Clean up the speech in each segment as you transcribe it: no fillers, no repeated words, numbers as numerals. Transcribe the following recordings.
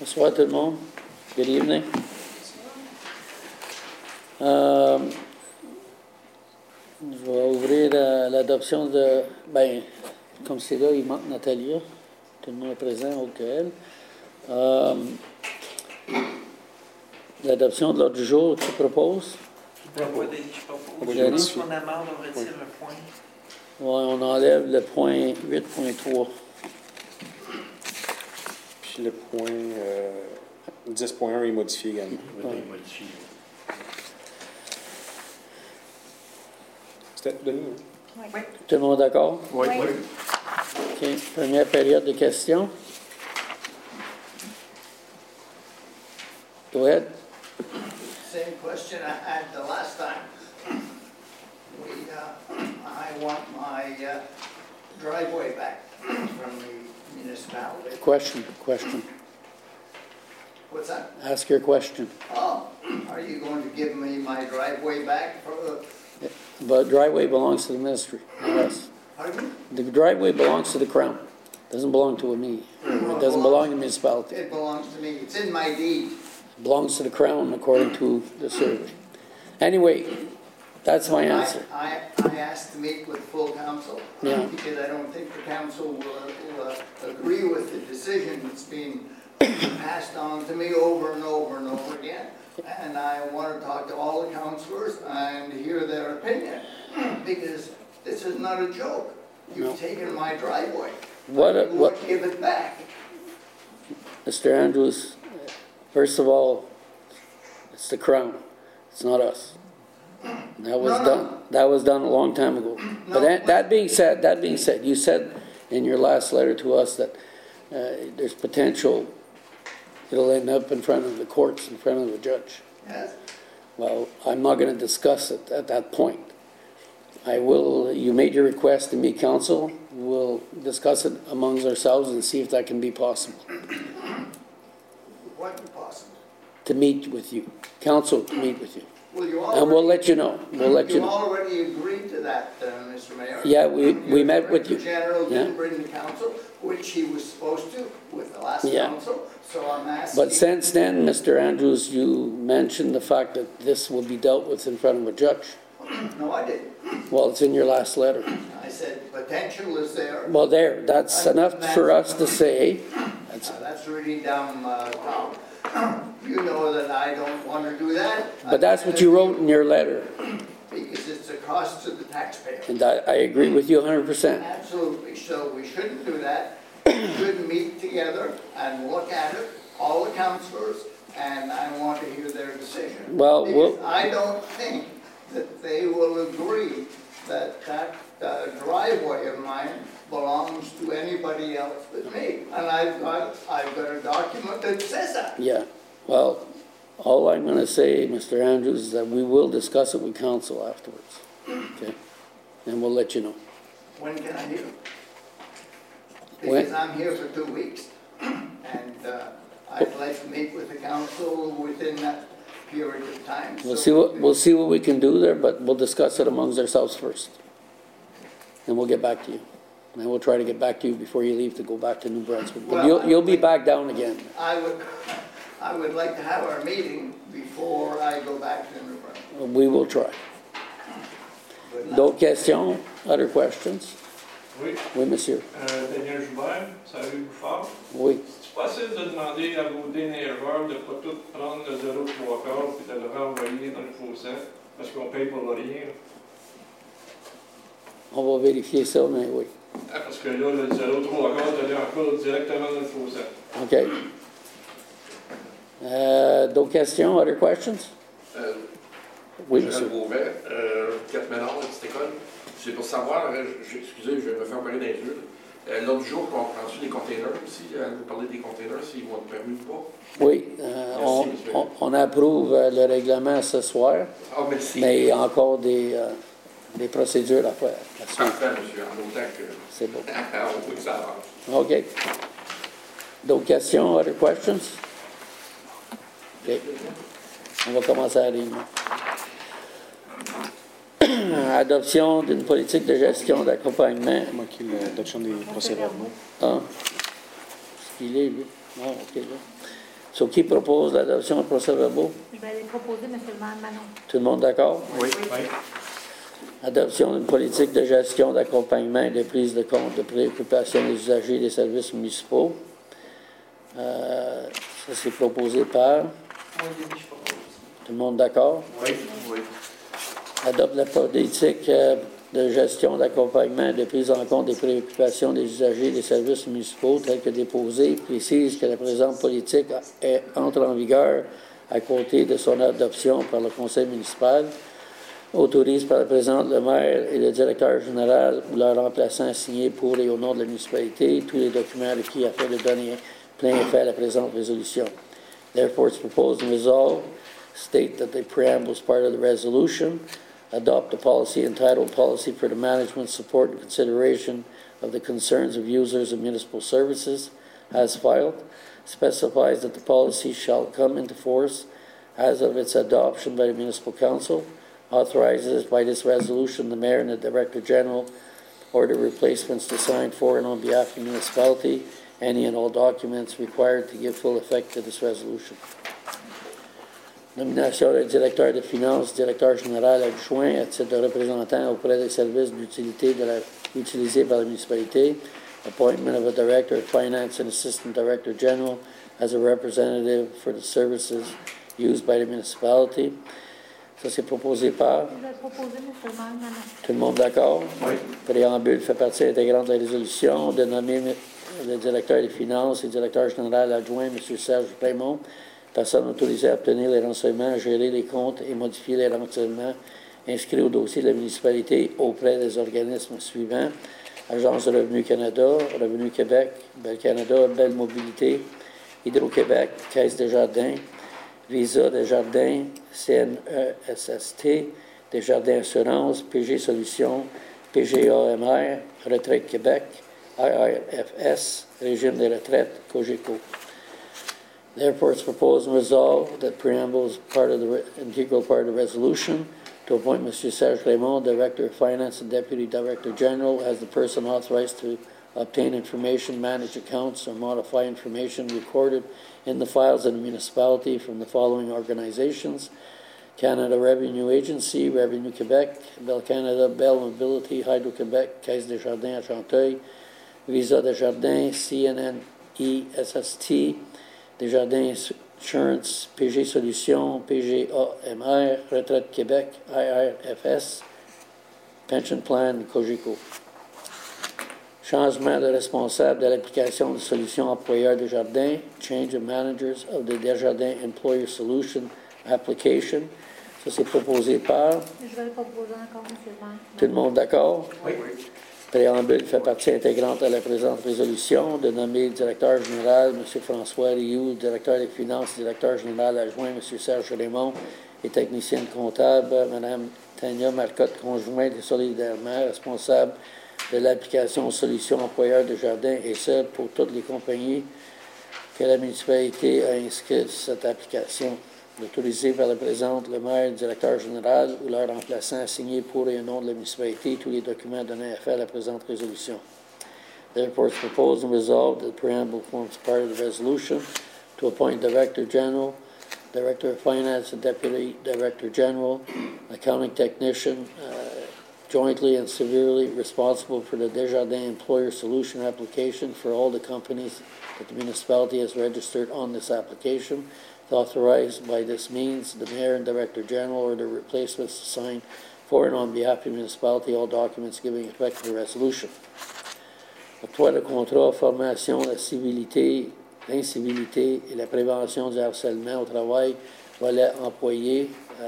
Bonsoir tout le monde. Good evening. Je vais ouvrir l'adoption de... comme c'est là, il manque Natalia. Tout le monde est présent, autre qu'elle. L'adoption de l'ordre du jour, tu proposes? Je propose qu'on amende, on retire un point. Oui, on enlève le point 8.3. Puis le point 10.1 est modifié également. Ouais. C'était Denis, hein? Oui. Tout le monde d'accord? Oui. OK. Première période de questions. Go ahead. Same question I had the last time. I want my driveway back from the municipality. Question. What's that? Ask your question. Oh, are you going to give me my driveway back for the, The driveway belongs to the ministry, not us. pardon me? The driveway belongs to the Crown. Doesn't belong to me. It doesn't belong to the municipality. It belongs to me. It's in my deed. It belongs to the Crown according to the survey. Anyway, that's my answer. I asked to meet with full council Yeah. because I don't think the council will agree with the decision that's being passed on to me over and over and over again. And I want to talk to all the councillors and hear their opinion because this is not a joke. You've No. taken my driveway. What? You won't give it back. Mr. Andrews, first of all, it's the Crown. It's not us. That was No. done. That was done a long time ago. No. But that being said, you said in your last letter to us that there's potential it'll end up in front of the courts, in front of the judge. Yes. Well, I'm not going to discuss it at that point. I will. You made your request to meet council. We'll discuss it amongst ourselves and see if that can be possible. What possible? To meet with you, council to meet with you, Well, you and we'll let you know. We'll let you You know. already agreed to that, Mr. Mayor. Yeah, we Your met with you. Director General Yeah. didn't bring the council, which he was supposed to with the last Yeah. council, so I'm asking. But since then, Mr. Andrews, you mentioned the fact that this will be dealt with in front of a judge. No, I didn't. Well, it's in your last letter. I said potential is there. Well, that's enough for us to say. That's really down, Tom. You know that I don't want to do that. But that's what you wrote in your letter, Because it's a cost to the taxpayer. and I agree with you 100%. Absolutely, so we shouldn't do that. We should meet together and look at it, all the councillors, and I want to hear their decision. Well, Because I don't think that they will agree that driveway of mine belongs to anybody else but me. And I've got a document that says that. Yeah, well, all I'm going to say, Mr. Andrews, is that we will discuss it with council afterwards, okay? And we'll let you know. When can I hear? When? Because I'm here for 2 weeks. And I'd like to meet with the council within that period of time. We'll so see what we can do there, but we'll discuss it amongst ourselves first. And we'll get back to you. And we'll try to get back to you before you leave to go back to New Brunswick. But Well, you'll be back down again. I would like to have our meeting before I go back to New Brunswick. We will try. Good luck. D'autres questions? Other questions? Oui, Oui, monsieur. Daniel Joubert, salut Bouffard. Oui. C'est possible de demander à vos déneigeurs de ne pas tout prendre le 0,3 et de le renvoyer dans le fossé parce qu'on paye pour le rien. On va vérifier ça, mais oui. Parce que là, le 0,3 allait encore directement dans le fossé. OK. D'autres questions? Other questions? Oui, Joël monsieur. Beauvais, 4 Ménard, la petite école. C'est pour savoir, excusez, je vais me faire opérer dans les yeux. L'autre jour, on prend-tu des containers aussi? Vous parlez des containers, s'ils vont être permis ou pas? Oui, Merci, monsieur. on approuve le règlement ce soir, Ah, merci. mais il y a encore des procédures à faire. à suivre. Parfait, monsieur, en autant que... C'est bon. on veut que ça avance. OK. D'autres questions? Other questions? OK. On va commencer à la réunion. Adoption d'une politique de gestion d'accompagnement. Manqué l'adoption des procès-verbaux. Ah, ce qu'il est, lui. Ah, OK, là. So, qui propose l'adoption de procès-verbaux? Je vais les proposer, M. le maire Manon. Tout le monde d'accord? Oui. Adoption d'une politique de gestion, d'accompagnement et de prise de compte de préoccupation des usagers des services municipaux. Ça, c'est proposé par... Moi, je propose. Tout le monde d'accord? Oui. Adopte la politique de gestion, d'accompagnement et de prise en compte des préoccupations des usagers des services municipaux telle que déposée, précise que la présente politique entre en vigueur à compter de son adoption par le conseil municipal, autorise par la présidente le maire et le directeur général ou leur remplaçant à signer pour et au nom de la municipalité tous les documents requis afin de donner plein effet à la présente résolution. Therefore, it's proposed and resolved, state that the preamble is part of the resolution, adopt a policy entitled Policy for the Management, Support, and Consideration of the Concerns of Users of Municipal Services, as filed, specifies that the policy shall come into force as of its adoption by the Municipal Council, authorizes by this resolution the Mayor and the Director General or the replacements to sign for and on behalf of the municipality any and all documents required to give full effect to this resolution. Nomination d'un directeur de finances, directeur général adjoint à titre de représentant auprès des services d'utilité utilisés par la municipalité. Appointment of a director of finance and assistant director general as a representative for the services used by the municipality. Ça, c'est proposé par... Je vais proposer, M. le maire Manon. Tout le monde d'accord? Oui. Préambule fait partie intégrante de la résolution de nommer le directeur des finances et directeur général adjoint, M. Serge Raymond, personne autorisée à obtenir les renseignements, gérer les comptes et modifier les renseignements inscrits au dossier de la municipalité auprès des organismes suivants: Agence de Revenu Canada, Revenu Québec, Bel Canada, Belle Mobilité, Hydro-Québec, Caisse des Jardins, Visa des Jardins, CNESST, Desjardins Assurance, PG Solutions, PGAMR, Retraite Québec, IRFS, Régime des retraites, Cogeco. Therefore, it's proposed and resolved that preamble is part of the integral part of the resolution to appoint Mr. Serge Raymond, Director of Finance and Deputy Director General, as the person authorized to obtain information, manage accounts, or modify information recorded in the files of the municipality from the following organizations: Canada Revenue Agency, Revenue Québec, Bell Canada, Bell Mobility, Hydro-Québec, Caisse des Jardins à Chanteuil, Visa des Jardins, CNNESST, Desjardins Insurance, PG Solutions, PGAMR, Retraite Québec, IRFS, Pension Plan, Cogeco. Changement de responsable de l'application de solutions employeur Desjardins, change of managers of the Desjardins Employer Solution application. Ça, c'est proposé par... Je vais le proposer encore, M. le maire. Tout le monde d'accord? Oui. Préambule fait partie intégrante à la présente résolution de nommer directeur général M. François Rioux, directeur des finances, directeur général adjoint M. Serge Raymond et technicienne comptable Mme Tania Marcotte, conjointe et solidairement responsable de l'application Solutions employeur Desjardins, et ce, pour toutes les compagnies que la municipalité a inscrites sur cette application. Autorisé par la présente, le maire, le directeur général ou leur remplaçant à signer pour et au nom de la municipalité tous les documents donnant effet à la présente résolution. Therefore, it's proposed and resolved that the preamble forms part of the resolution to appoint Director General, Director of Finance, and Deputy Director General, accounting technician, jointly and severally responsible for the Desjardins Employer Solution application for all the companies that the municipality has registered on this application, authorized by this means the Mayor and Director General or their replacements to sign for and on behalf of the municipality all documents giving effect to the resolution. Octroi de contrat, formation, la civilité, l'incivilité et la prévention du harcèlement au travail, volet employé,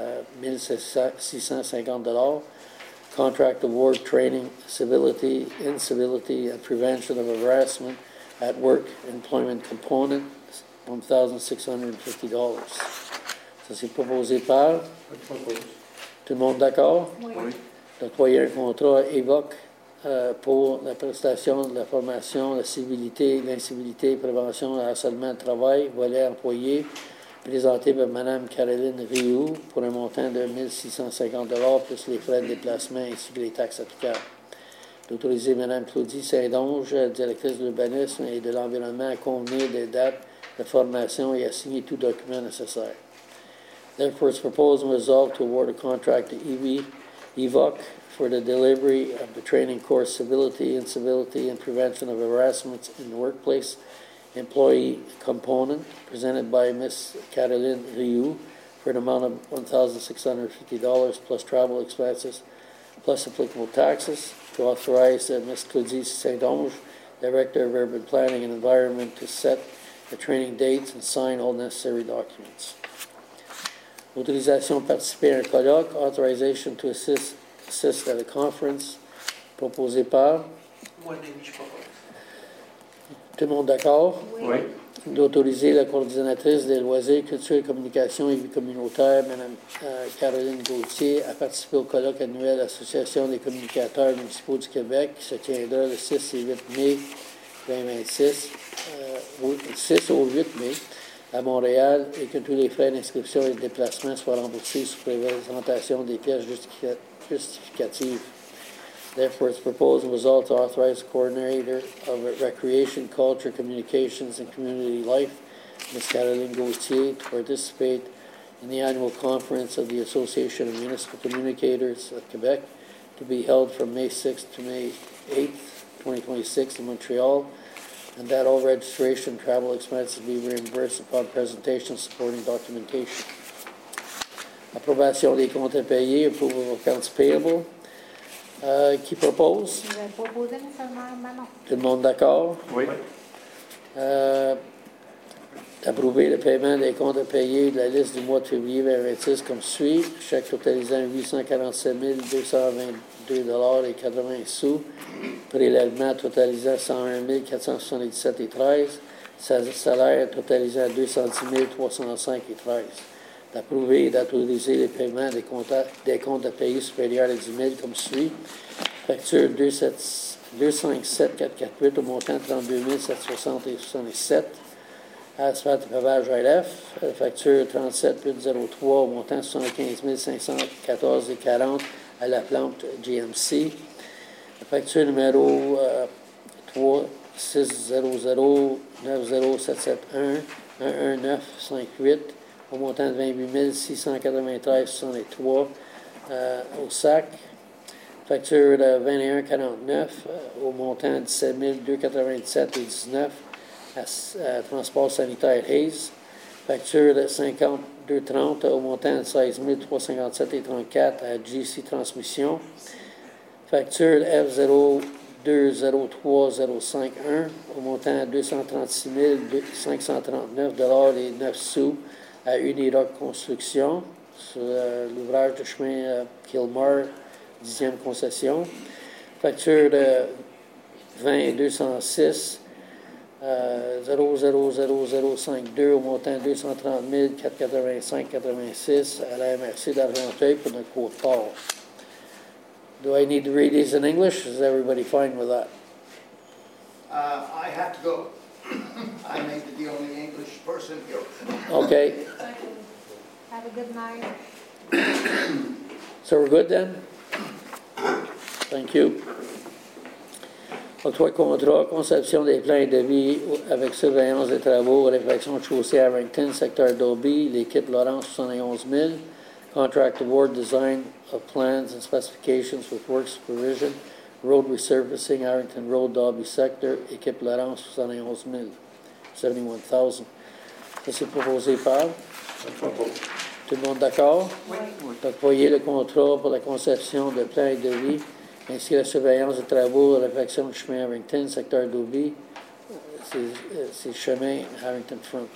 $1,650. Contract award, training, civility, incivility, and prevention of harassment at work, employment component, $1,650. Ça, c'est proposé par... Tout le monde d'accord? Oui. D'octroyer un contrat évoque pour la prestation de la formation, la civilité, l'incivilité, prévention, le harcèlement de travail, volet employé, présenté par Mme Caroline Rioux pour un montant de $1,650 plus les frais de déplacement ainsi que les taxes applicables. d'autoriser Mme Claudie Saint-Onge, directrice de l'urbanisme et de l'environnement, à convenir des dates de formation et à signer tout document nécessaire. Therefore, it's proposed and resolved to award a contract to EVOC for the delivery of the training course Civility, Incivility, and Prevention of Harassment in the Workplace employee component, presented by Ms. Caroline Rioux for an amount of $1,650 plus travel expenses plus applicable taxes, to authorize Ms. Claudie Saint-Onge, Director of Urban Planning and Environment, to set the training dates and sign all necessary documents. Autorisation de participer à un colloque, authorization to assist at a conference, proposé par. Moi, Denis, je propose. Tout le monde d'accord? Oui. D'autoriser la coordinatrice des loisirs, culture, communication et vie communautaire, Mme Caroline Gauthier, à participer au colloque annuel de l'Association des communicateurs municipaux du Québec, qui se tiendra le 6 et 8 mai 2026, 6 au 8 mai, à Montréal, et que tous les frais d'inscription et de déplacement soient remboursés sous présentation des pièces justificatives. Therefore, it's proposed and resolved to authorize the coordinator of Recreation, Culture, Communications, and Community Life, Ms. Caroline Gauthier, to participate in the annual conference of the Association of Municipal Communicators of Quebec, to be held from May 6th to May 8th, 2026 in Montreal, and that all registration and travel expenses be reimbursed upon presentation of supporting documentation. Approbation des comptes impayés, approval of accounts payable. Qui propose? Je vais proposer, M. le maire, Manon. Tout le monde d'accord? Oui. Approuver le paiement des comptes payés de la liste du mois de février 2026 comme suit. Chèque totalisant 847 222 et 80 sous. Prélèvement totalisant 101 477,13. Salaire totalisant 210 305,13. D'approuver et d'autoriser les paiements des comptes à payer supérieurs à 10 000 comme suit. Facture 257448 au montant de 32 760,77. Asphalte et pavage RF. Facture 37803 au montant de 75 514,40 à la plante GMC. Facture numéro 3600 90771 11958 au montant de 28 693,63 au SAC. Facture de 21,49 au montant de 17 297,19 à Transport sanitaire Hayes. Facture de 52,30 au montant de 16 357,34 à GC Transmission. Facture F02030551 au montant de 236 539 et 9 sous à Uniroc Construction sur l'ouvrage de chemin Kilmar, 10e concession. Facture de 20206 00052 au montant de 230 485,86 à la MRC d'Argenteuil pour notre Côte-Port. Do I need to read these in English? Is everybody fine with that? I have to go. I may be the only English person here. Okay, Have a good night. so we're good then? Thank you. Octroi de contrat, conception des plans de vie avec surveillance des travaux, réflexion de chaussée à Harrington, secteur d'Aubie, l'équipe Laurence 71 000. Contract award, design of plans and specifications with work supervision, road resurfacing, Harrington Road, Darby sector, équipe Laurence 71 000, 71,000. Ça, c'est proposé par? Tout le monde d'accord? Oui. D'octroyer le contrat pour la conception de plans et devis, ainsi que la surveillance des travaux, la réflexion du chemin Harrington, secteur d'Aubie, c'est chemin Harrington Front.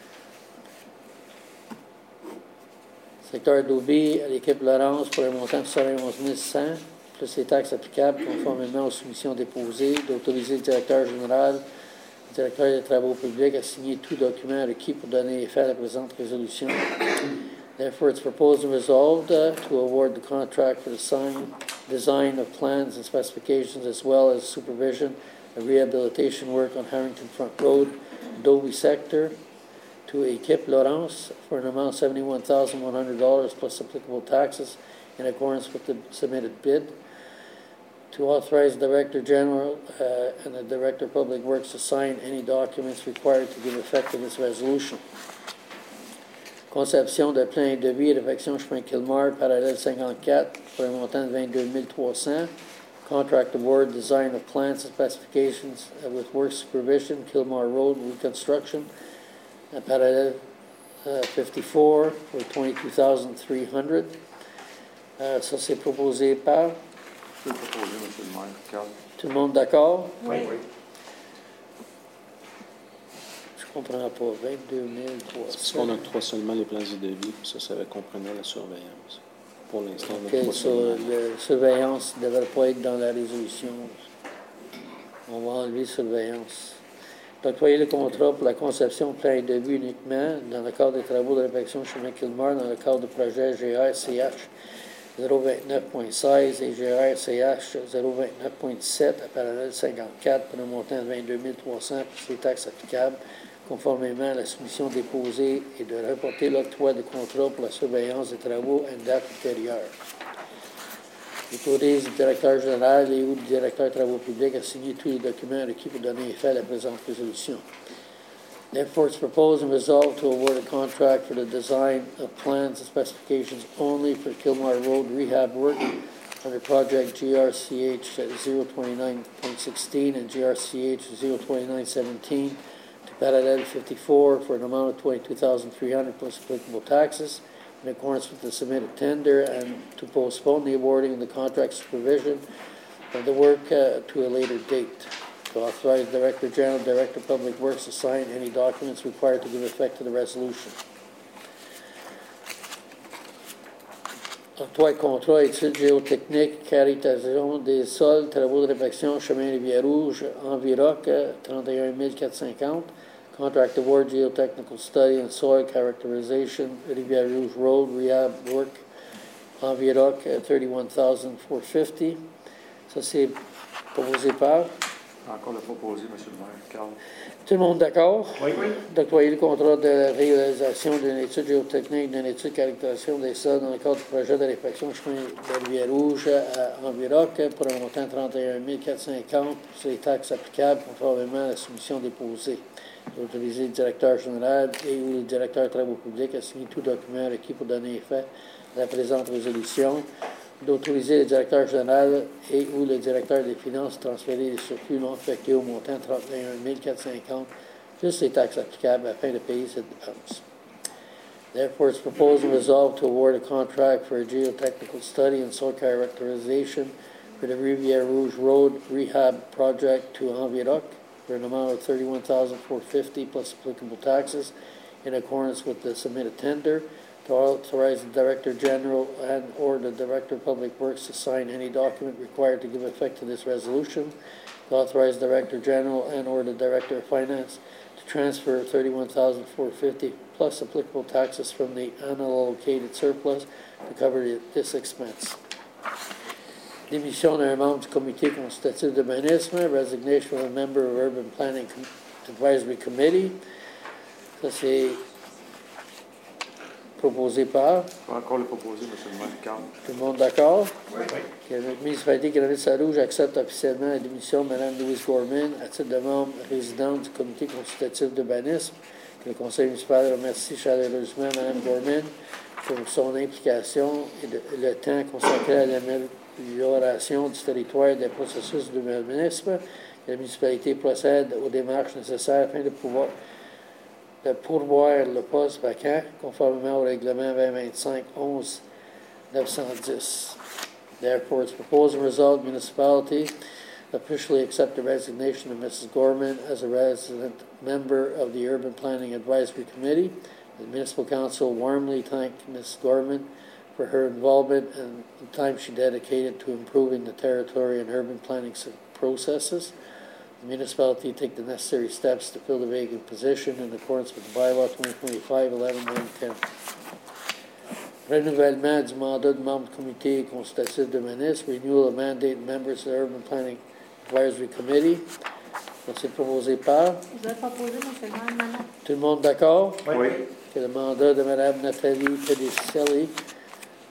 Secteur d'Aubie, à l'équipe Laurence pour un montant de 71 100, plus les taxes applicables conformément aux soumissions déposées, d'autoriser le directeur général, le directeur des travaux publics à signer tout document requis pour donner effet à la présente résolution. Therefore, it's proposed and resolved to award the contract for the design of plans and specifications as well as supervision of rehabilitation work on Harrington Front Road, Dobie sector, to Equipe Laurence for an amount of $71,100 plus applicable taxes in accordance with the submitted bid. to authorize the Director General and the Director of Public Works to sign any documents required to give effect to this resolution. Conception de plan et devis et réfection chemin Kilmar, parallèle 54, pour un montant de 22 300. Contract award, design of plans and specifications with work supervision, Kilmar Road reconstruction, parallèle 54, for 22,300. Ça, c'est proposé par... Je peux proposer, M. le maire, Carl. Tout le monde d'accord? Oui. Je comprends pas. 22 300. C'est parce qu'on octroie seulement les plans et devis, ça va comprendre la surveillance. Pour l'instant, on OK, octroie ça, seulement. la surveillance ne devrait pas être dans la résolution. On va enlever surveillance. D'octroyer le contrat pour la conception de plan et devis uniquement dans le cadre des travaux de réfection chemin Kilmar dans le cadre du projet GRCH 029.16 et GRCH 029.17 à parallèle 54 pour un montant de 22 300 plus les taxes applicables, conformément à la soumission déposée et de reporter l'octroi de contrat pour la surveillance des travaux à une date ultérieure. Autorise le directeur général et ou le directeur des travaux publics à signer tous les documents requis pour donner effet à la présente résolution. Therefore, it's proposed and resolved to award a contract for the design of plans and specifications only for Kilmar Road rehab work under project GRCH 029.16 and GRCH 029.17 to parallel 54 for an amount of 22,300 plus applicable taxes in accordance with the submitted tender, and to postpone the awarding of the contract supervision of the work to a later date. To authorize Director General, Director of Public Works to sign any documents required to give effect to the resolution. Octroi de contrat, études géotechniques, caractérisation des sols, travaux de réfection, chemin Rivière-Rouge, Enviroc, 31 450. Contract award, geotechnical study and soil characterization, Rivière-Rouge Road, rehab work, Enviroc, 31,450. Ça, c'est proposé par... Encore le proposer, M. le maire, Carl. Tout le monde d'accord? Oui. D'octroyer le contrat de réalisation d'une étude géotechnique, d'une étude de caractérisation des sols dans le cadre du projet de réfection chemin de Rivière-Rouge à Enviroc pour un montant de 31 450 sur les taxes applicables conformément à la soumission déposée. D'autoriser le directeur général et ou le directeur des travaux publics à signer tout document requis pour donner effet à la présente résolution. D'autoriser le directeur général et ou le directeur des finances à transférer les surplus non affectés au montant de 31 450 plus les taxes applicables afin de payer cette dépense. Therefore, it's proposed and resolved to award a contract for a geotechnical study and soil characterization for the Rivière Rouge Road rehab project to Enviroc for an amount of 31,450 plus applicable taxes in accordance with the submitted tender. To authorize the Director General and or the Director of Public Works to sign any document required to give effect to this resolution. To authorize the Director General and or the Director of Finance to transfer 31,450 plus applicable taxes from the unallocated surplus to cover this expense. Démission d'un membre du comité consultatif d'urbanisme, resignation of a member of Urban Planning Advisory Committee. Ça, c'est proposé par... Encore le proposer, M. le maire, Carl. Tout le monde d'accord? Oui. Que la municipalité Granit-Saint-Rouge accepte officiellement la démission de Mme Louise Gorman à titre de membre résidente du comité consultatif d'urbanisme. Que le conseil municipal remercie chaleureusement Mme Gorman pour son implication et le temps consacré à l'amélioration du territoire et des processus d'urbanisme. Que la municipalité procède aux démarches nécessaires afin de pourvoir le poste vacant conformément au règlement 2025-11-910. Therefore, it's proposed and resolved municipality officially accept the resignation of Mrs. Gorman as a resident member of the Urban Planning Advisory Committee. The Municipal Council warmly thank Mrs. Gorman for her involvement and the time she dedicated to improving the territory and urban planning processes. The municipality take the necessary steps to fill the vacant position in accordance with the bylaw 2025-11-910. Renouvellement du mandat du membre du comité consultatif de ministre, renewal of mandate members of the Urban Planning Advisory Committee. Ça, c'est proposé par... Je vais proposer, M. le maire, Manon. Tout le monde d'accord? Oui. Que le mandat de Mme Nathalie Pedicelli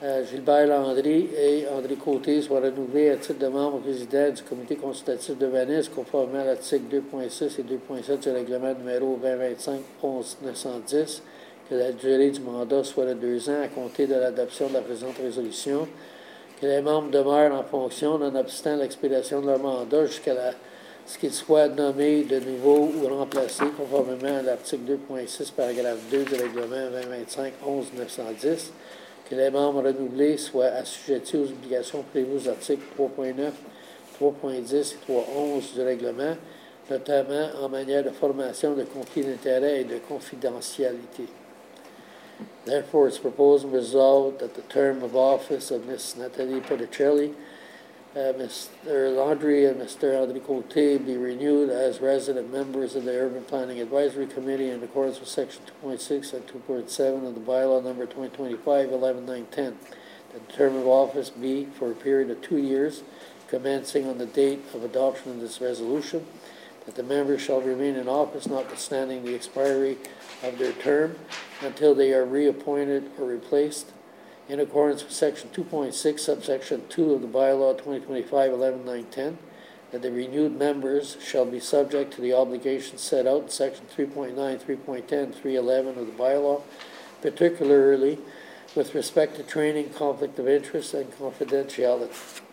Gilbert Landry et André Côté soient renouvelés à titre de membre résident du comité consultatif d'urbanisme conformément à l'article 2.6 et 2.7 du règlement numéro 2025-11-910, que la durée du mandat soit de 2 ans à compter de l'adoption de la présente résolution, que les membres demeurent en fonction nonobstant l'expiration de leur mandat jusqu'à ce qu'ils soient nommés de nouveau ou remplacés conformément à l'article 2.6, paragraphe 2 du règlement 2025-11-910, que les membres renouvelés soient assujettis aux obligations prévues aux articles 3.9, 3.10 et 3.11 du règlement, notamment en matière de formation, de conflit d'intérêts et de confidentialité. Therefore, it's proposed and resolved that the term of office of Ms. Nathalie Petticelli, Mr. Landry and Mr. André Côté be renewed as resident members of the Urban Planning Advisory Committee in accordance with Section 2.6 and 2.7 of the bylaw number 2025-11-910. That the term of office be for a period of 2 years, commencing on the date of adoption of this resolution. That the members shall remain in office notwithstanding the expiry of their term until they are reappointed or replaced. In accordance with Section 2.6, subsection 2 of the bylaw 2025-11-910, that the renewed members shall be subject to the obligations set out in Section 3.9, 3.10, 3.11 of the bylaw, particularly with respect to training, conflict of interest, and confidentiality.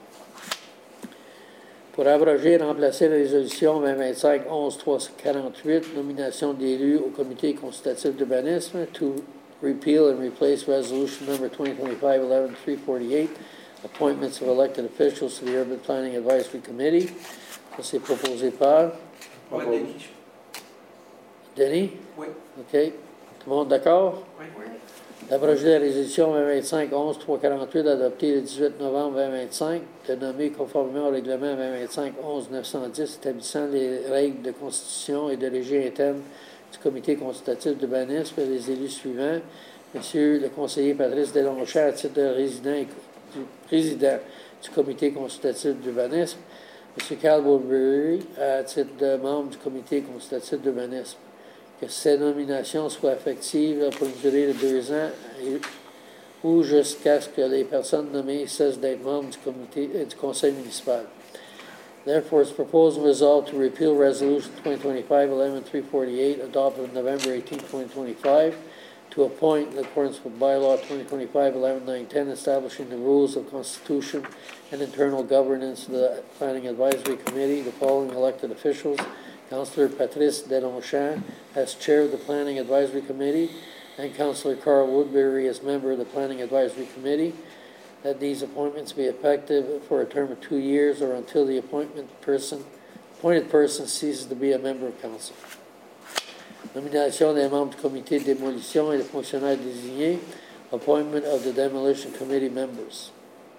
Pour abroger et remplacer la résolution 2025-11-348, nomination d'élus au comité consultatif d'urbanisme, to repeal and replace resolution number 2025-11-348, appointments of elected officials to the Urban Planning Advisory Committee. Ça, c'est proposé par... Oui, Denis. Denis? Oui. OK. Tout le monde d'accord? Oui. D'abroger la résolution 2025-11-348 adoptée le 18 novembre 2025, de nommer conformément au règlement 2025-11-910 établissant les règles de constitution et de régie interne du comité consultatif d'urbanisme et les élus suivants. Monsieur le conseiller Patrice Delonchamp, à titre de président du comité consultatif d'urbanisme. Monsieur Carl Woodbury, à titre de membre du comité consultatif d'urbanisme. Que ces nominations soient effectives pour une durée de 2 ans ou jusqu'à ce que les personnes nommées cessent d'être membres du comité et du conseil municipal. Therefore, it's proposed and resolved to repeal Resolution 2025-11-348, adopted on November 18, 2025, to appoint, in accordance with Bylaw 2025-11-910, establishing the rules of constitution and internal governance of the Planning Advisory Committee, the following elected officials: Councillor Patrice Delonchamp as chair of the Planning Advisory Committee, and Councillor Carl Woodbury as member of the Planning Advisory Committee. That these appointments be effective for a term of 2 years or until the appointed person ceases to be a member of council. Nomination des membres du comité de démolition et des fonctionnaires désignés. Appointment of the demolition committee members.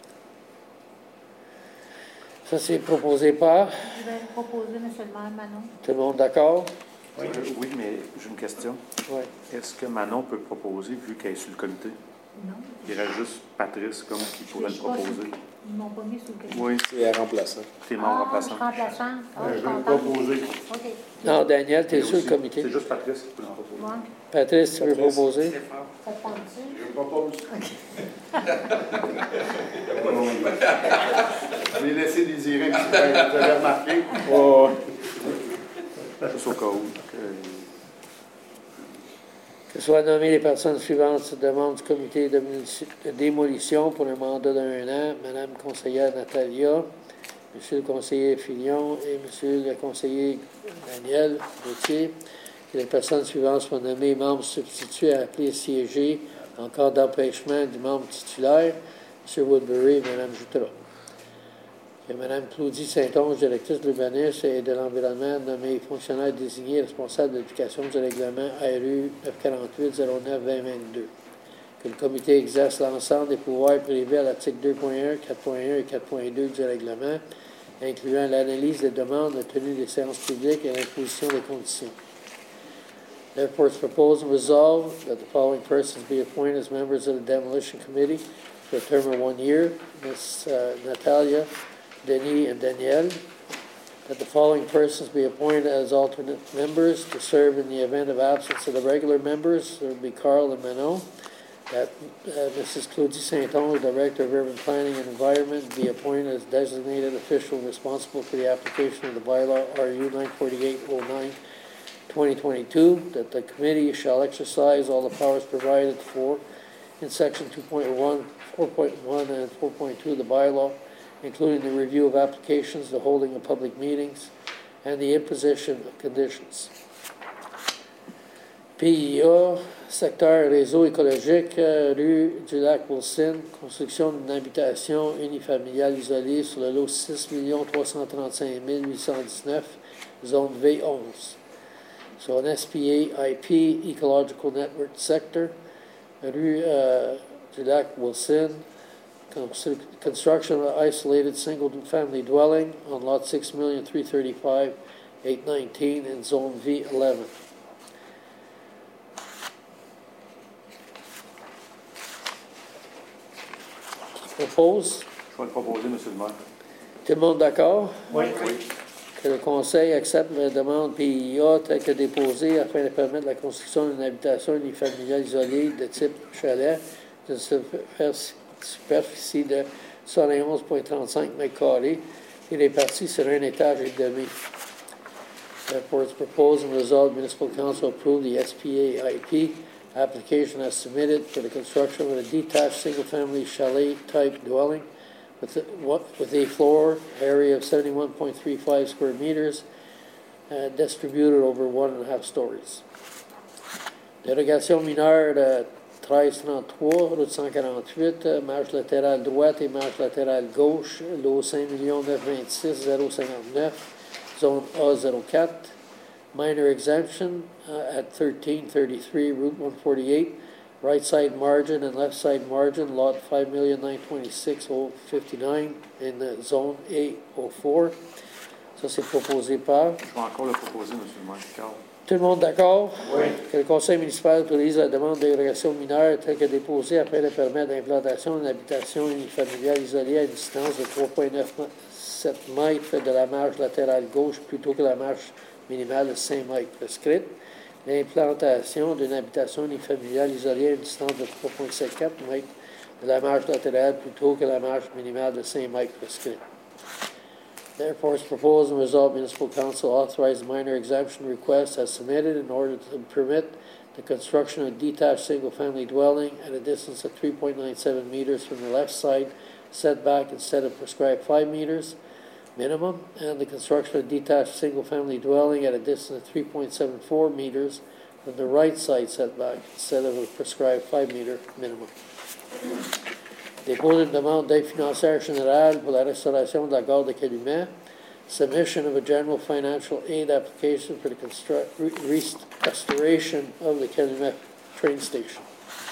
Ça, c'est proposé par... Je vais proposer, M. le maire, Manon. Tout le monde d'accord? Oui, mais j'ai une question. Oui. Est-ce que Manon peut proposer, vu qu'elle est sur le comité? Non. Il reste juste Patrice comme qui pourrait le proposer. Ils m'ont pas mis sous le comité. Oui, c'est remplaçant. T'es membre remplaçant. Remplaçant. Je vais le proposer. OK. Non, Daniel, tu es sur le comité. C'est juste Patrice qui peut le proposer. Ouais. Patrice, tu veux proposer? C'est fort. Ça te tente-tu? Je propose. Je l'ai laissé désirer, vous avez remarqué. Oh. Juste au cas où. Que soient nommées les personnes suivantes de membres du comité de démolition pour un mandat d'1 an, Madame conseillère Natalia, Monsieur le conseiller Filion et Monsieur le conseiller Daniel Gauthier. Que les personnes suivantes soient nommées membres substituts à appeler et siéger en cas d'empêchement du membre titulaire, M. Woodbury et Mme Jutras. Que Mme Claudie Saint-Onge, directrice de l'urbanisme et de l'environnement, nommée fonctionnaire désigné responsable de l'application du règlement ARU 948-09-2022. Que le comité exerce l'ensemble des pouvoirs privés à l'article 2.1, 4.1 et 4.2 du règlement, incluant l'analyse des demandes, la tenue des séances publiques et l'imposition des conditions. Therefore, it's proposed and resolved that the following persons be appointed as members of the Demolition Committee for a term of 1 year: Ms. Natalia, Denis, and Danielle. That the following persons be appointed as alternate members to serve in the event of absence of the regular members. There will be Carl and Manon. that Mrs. Claudie Saint-Onge, Director of Urban Planning and Environment, be appointed as designated official responsible for the application of the bylaw RU 94809 2022, that the committee shall exercise all the powers provided for in section 2.1, 4.1, and 4.2 of the bylaw, including the review of applications, the holding of public meetings, and the imposition of conditions. PIA, secteur réseau écologique, rue du Lac Wilson, construction d'une habitation unifamiliale isolée sur le lot 6 335 819, zone V11. So an SPA IP, Ecological Network Sector, rue du Lac Wilson, construction of an isolated single-family dwelling on lot 6,335,819 in zone V11. Propose. Je vais le proposer, M. le maire. Tout le monde d'accord? Oui. Que le Conseil accepte la demande PIA telle que déposée afin de permettre la construction d'une habitation unifamiliale isolée de type chalet d'une superficie de 111,35 m² et répartie sur un étage et demi. Therefore, it's proposed and resolved municipal council approve the SPA IP application as submitted for the construction of a detached single-family chalet-type dwelling with a floor area of 71.35 square meters distributed over 1.5 stories. Dérogation mineure de 1333, route 148, marge latérale droite et marge latérale gauche, lot 5 926 059, zone A04. Minor exemption at 1333 Route 148, right side margin and left side margin, lot 5,926,059 in the zone A04. Ça, c'est proposé par... Je vais encore le proposer, M. le maire. Carl. Tout le monde d'accord? Oui. Que le conseil municipal autorise la demande de dérogation mineure telle que déposée afin de permettre l'implantation d'une habitation unifamiliale isolée à une distance de 3,97 mètres de la marge latérale gauche plutôt que la marge minimale de 5 mètres prescrite. L'implantation d'une habitation unifamiliale isolée à une distance de 3,54 mètres de la marge latérale plutôt que la marge minimale de 5 mètres prescrite. Therefore, it's proposed and resolved municipal council authorize minor exemption request as submitted in order to permit the construction of a detached single-family dwelling at a distance of 3.97 meters from the left side setback instead of prescribed 5 meters minimum, and the construction of a detached single-family dwelling at a distance of 3.74 meters from the right side setback instead of a prescribed 5-meter minimum. Dépôt d'une demande d'aide financière générale pour la restauration de la gare de Calumet. Submission of a general financial aid application for the restoration of the Calumet train station.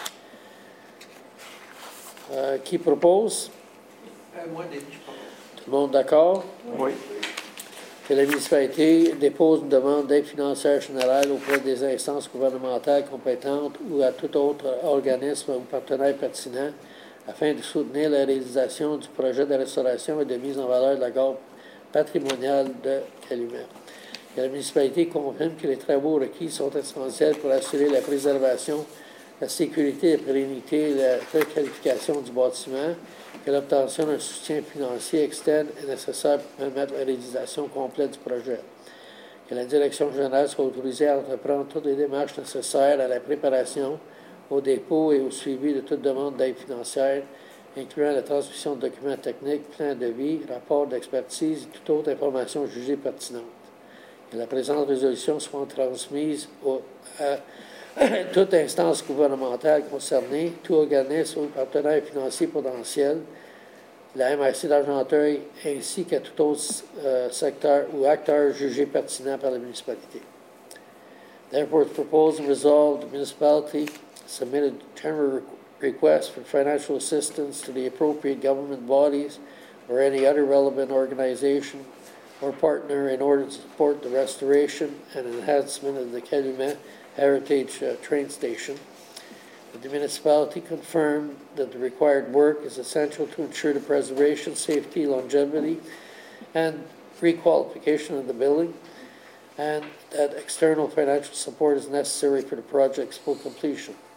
Qui propose? Moi, Denis, je propose. Tout le monde d'accord? Oui. Que la municipalité dépose une demande d'aide financière générale auprès des instances gouvernementales compétentes ou à tout autre organisme ou partenaire pertinent afin de soutenir la réalisation du projet de restauration et de mise en valeur de la gare patrimoniale de Calumet. Que la municipalité confirme que les travaux requis sont essentiels pour assurer la préservation, la sécurité et la pérennité et la requalification du bâtiment, que l'obtention d'un soutien financier externe est nécessaire pour permettre la réalisation complète du projet. Que la direction générale soit autorisée à entreprendre toutes les démarches nécessaires à la préparation, au dépôt et au suivi de toute demande d'aide financière, incluant la transmission de documents techniques, plans de vie, rapports d'expertise et toute autre information jugée pertinente. Que la présente résolution soit transmise à toute instance gouvernementale concernée, tout organisme ou partenaire financier potentiel, la MRC d'Argenteuil, ainsi qu'à tout autre secteur ou acteur jugé pertinent par la municipalité. Therefore, it's proposed and resolved the municipality submitted temporary request for financial assistance to the appropriate government bodies or any other relevant organization or partner in order to support the restoration and enhancement of the Calumet Heritage train station. The municipality confirmed that the required work is essential to ensure the preservation, safety, longevity, and requalification of the building, and that external financial support is necessary for the project's full completion.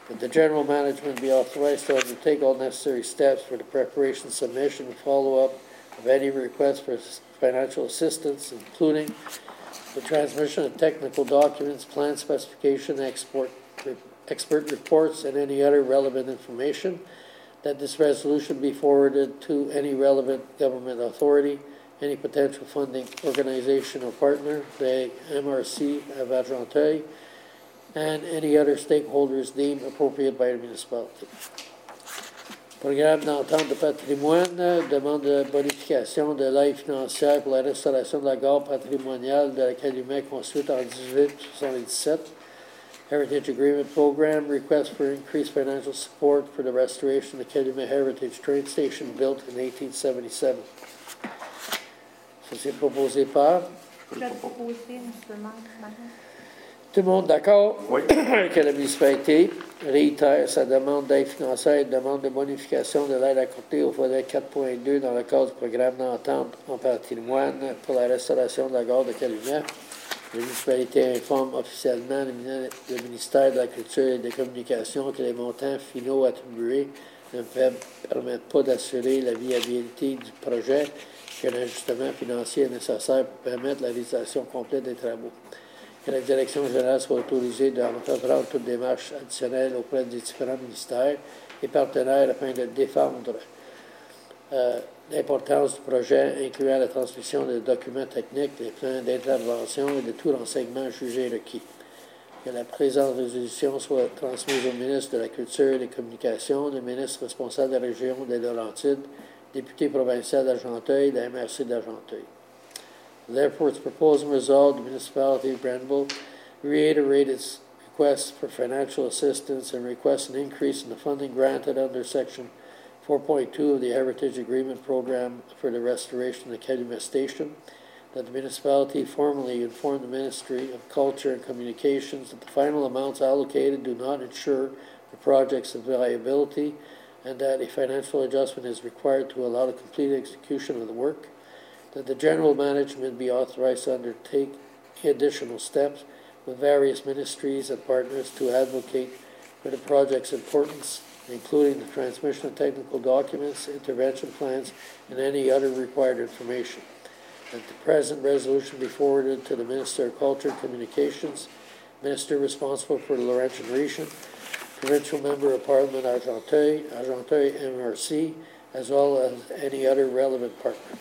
that the general management be authorized to undertake all necessary steps for the preparation, submission, and follow-up of any request for financial assistance, including the transmission of technical documents, plan specification, expert reports, and any other relevant information, that this resolution be forwarded to any relevant government authority, any potential funding organization or partner, the MRC of Argenteuil, and any other stakeholders deemed appropriate by the municipality. Programme d'entente de patrimoine, demande de bonification de l'aide financière pour la restauration de la gare patrimoniale de la Calumet construite en 1877. Heritage Agreement Program, request for increased financial support for the restoration of the Calumet Heritage Train Station built in 1877. Ceci est proposé par... Je vais proposer, M. le maire, maintenant. Tout le monde d'accord? Oui. Que la municipalité réitère sa demande d'aide financière et demande de bonification de l'aide accordée au volet 4.2 dans le cadre du programme d'entente en patrimoine pour la restauration de la gare de Calumet. La municipalité informe officiellement le ministère de la Culture et des Communications que les montants finaux attribués ne permettent pas d'assurer la viabilité du projet, que l'ajustement financier est nécessaire pour permettre la réalisation complète des travaux. Que la direction générale soit autorisée d'entreprendre toute démarche additionnelle auprès des différents ministères et partenaires afin de défendre l'importance du projet, incluant la transmission des documents techniques, des plans d'intervention et de tout renseignement jugé requis. Que la présente résolution soit transmise au ministre de la Culture et des Communications, le ministre responsable de la région des Laurentides, député provincial d'Argenteuil, de la MRC d'Argenteuil. Therefore, it's proposed and resolved the municipality of Granville reiterate its request for financial assistance and request an increase in the funding granted under Section 4.2 of the Heritage Agreement Program for the restoration of the Calumet Station, that the municipality formally inform the Ministry of Culture and Communications that the final amounts allocated do not ensure the project's viability, and that a financial adjustment is required to allow the complete execution of the work, that the general management be authorized to undertake additional steps with various ministries and partners to advocate for the project's importance, including the transmission of technical documents, intervention plans, and any other required information. That the present resolution be forwarded to the Minister of Culture and Communications, Minister responsible for the Laurentian region, Provincial Member of Parliament Argenteuil, Argenteuil MRC, as well as any other relevant partner.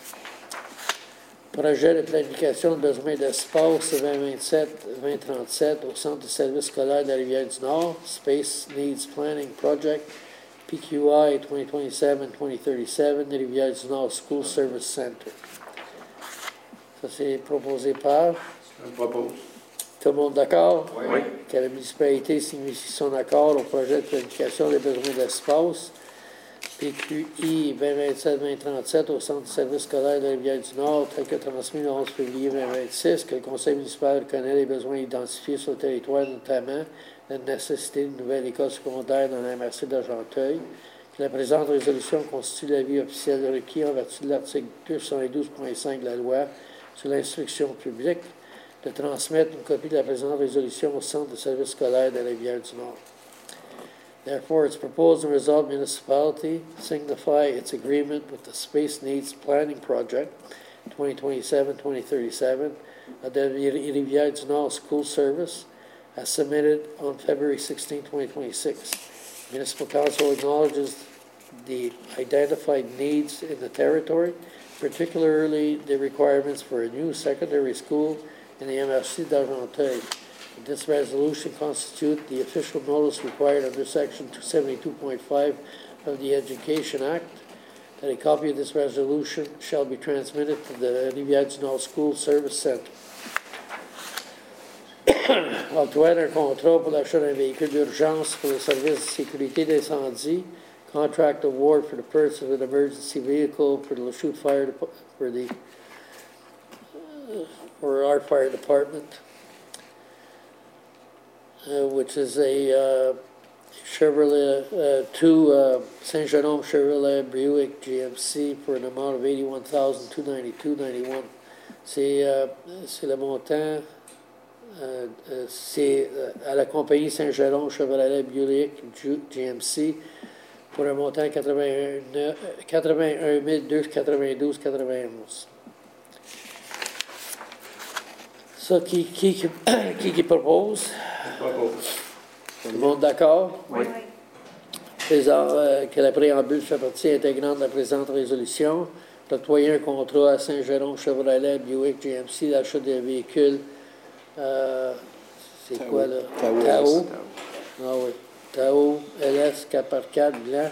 Projet de planification de besoins d'espace 2027-2037 au Centre de services scolaires de la Rivière-du-Nord, Space Needs Planning Project, PQI 2027-2037, Rivière-du-Nord School Service Center. Ça, c'est proposé par... Je propose. Tout le monde d'accord? Oui. Que la municipalité signifie son accord au projet de planification des besoins d'espace, PQI 2027-2037 au Centre de services scolaires de la Rivière-du-Nord, tel que transmis le 11 février 2026, que le Conseil municipal connaît les besoins identifiés sur le territoire, notamment la nécessité d'une nouvelle école secondaire dans la MRC d'Argenteuil, que la présente résolution constitue l'avis officiel requis en vertu de l'article 212.5 de la loi sur l'instruction publique, de transmettre une copie de la présente résolution au Centre de services scolaires de la Rivière-du-Nord. Therefore, it's proposed and resolved municipality signify its agreement with the Space Needs Planning Project 2027-2037 of the Rivière-du-Nord School Service as submitted on February 16, 2026. Municipal Council acknowledges the identified needs in the territory, particularly the requirements for a new secondary school in the MRC d'Argenteuil. This resolution constitutes the official notice required under Section 272.5 of the Education Act. That a copy of this resolution shall be transmitted to the Rivière-du-Nord School Service Center. Octroyer un contrat pour l'achat d'un véhicule d'urgence pour le service de sécurité d'incendie. Contract award for the purchase of an emergency vehicle for the Lachute Fire for our fire department. Which is a Chevrolet, two Saint-Jérôme Chevrolet Buick GMC for an amount of $81,292.91. C'est le montant C'est à la compagnie Saint-Jérôme Chevrolet Buick GMC pour un montant de 81 292,91. Ça, qui propose? Tout le monde d'accord? Oui. Que la préambule fait partie intégrante de la présente résolution. D'octroyer un contrat à Saint-Jérôme Chevrolet Buick GMC d'achat des véhicules. C'est quoi là? Tao. Ah oui. Tao LS 4x4 blanc.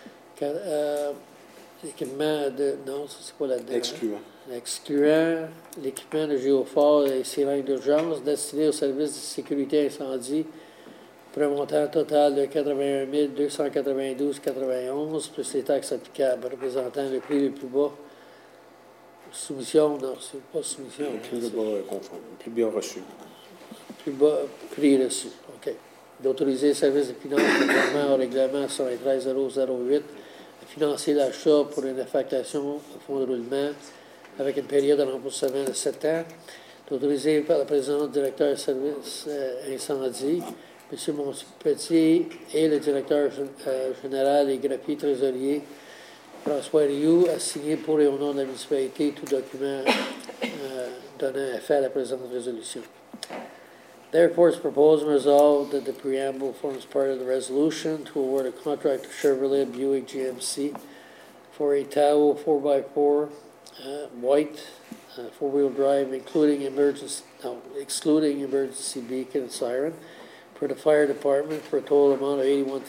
L'équipement de. Non, ça c'est quoi là-dedans? Excluant l'équipement de géophore et sirènes d'urgence destiné au service de sécurité incendie pour un montant total de 81 292,91 plus les taxes applicables, représentant le prix le plus bas. Soumission, non, c'est pas soumission. Le plus bas conforme, le plus bien reçu. Plus bas prix reçu, OK. D'autoriser le service de finances conformément au règlement 73-008 à financer l'achat pour une affectation au fonds de roulement avec une période de remboursement de 7 ans. D'autoriser par la présidente du directeur de service incendie, M. Montpetit, et le directeur général et greffier trésorier, François Rioux, a signé pour et au nom de la municipalité tout document donnant effet à la présente résolution. Therefore, it's proposed and resolved that the preamble forms part of the resolution to award a contract to Chevrolet Buick GMC for a Tahoe 4x4 white four-wheel drive, excluding emergency beacon and siren, for the fire department for a total amount of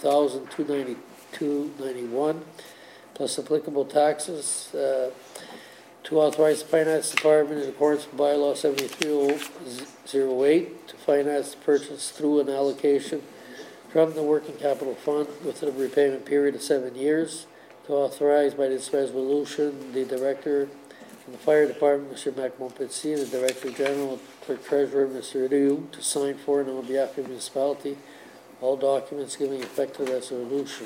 $81,292.91 plus applicable taxes. To authorize the Finance Department in accordance with Bylaw 7308 to finance the purchase through an allocation from the Working Capital Fund within a repayment period of 7 years. To authorize by this resolution the Director of the Fire Department, Mr. Mac Montpetit, and the Director General and Clerk Treasurer, Mr. Rioux, to sign for and on behalf of the municipality all documents giving effect to the resolution.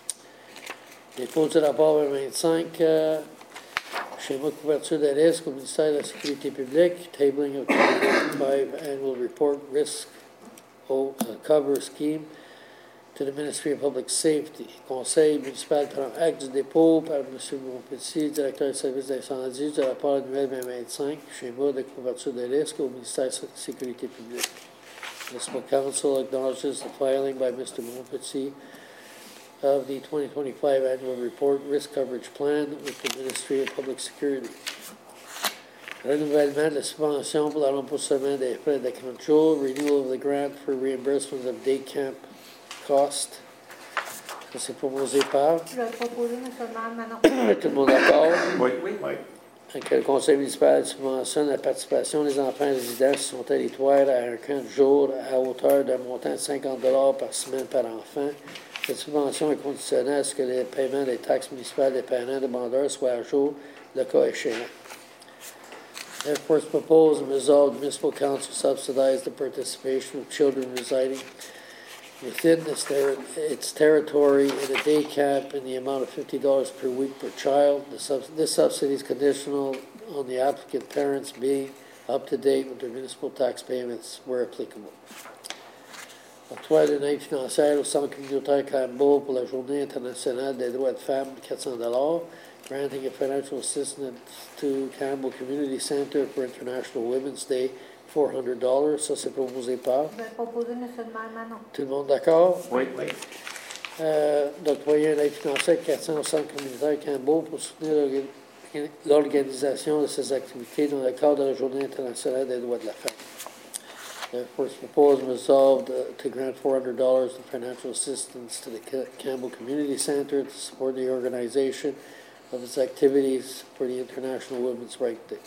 Dépôt du rapport 25. Schéma de couverture de risque au ministère de la Sécurité publique, tabling of 2025 annual report risk cover scheme to the Ministry of Public Safety. Conseil municipal prend acte du dépôt par M. Montpetit, directeur du service d'incendie, du rapport annuel 2025, schéma de couverture de risque au ministère de la Sécurité publique. Municipal Council acknowledges the filing by Mr. Montpetit of the 2025 Annual Report Risk Coverage Plan with the Ministry of Public Security. Renouvellement de la subvention pour le remboursement des frais de 40 jours. Renewal of the grant for reimbursement of day camp cost. Ça, c'est proposé par. Je vais proposer, M. le maire Manon. Tout le monde d'accord? Oui. Que le conseil municipal subventionne la participation des enfants résidents sur son territoire à un camp de jour à hauteur d'un montant de 50 $ par semaine par enfant. Cette subvention est conditionnée à ce que le paiement des taxes municipales des parents demandeurs soit à jour, le cas échéant. Therefore, it's proposed and resolved the municipal council subsidize the participation of children residing within its territory in a day camp in the amount of $50 per week per child. This subsidy is conditional on the applicant parents being up to date with their municipal tax payments where applicable. Octroi d'une aide financière au Centre communautaire Campbell pour la Journée internationale des droits de femmes, $400. Granting a financial assistance to Campbell Community Center for International Women's Day, $400. Ça, c'est proposé par. Je vais proposer, M. le maire Manon. Tout le monde d'accord? Oui. D'octroyer une aide financière de 400 au Centre communautaire Campbell pour soutenir l'organisation de ces activités dans le cadre de la Journée internationale des droits de la femme. Therefore, it's proposed and resolved to grant $400 in financial assistance to the Campbell Community Center to support the organization of its activities for the International Women's Rights Day.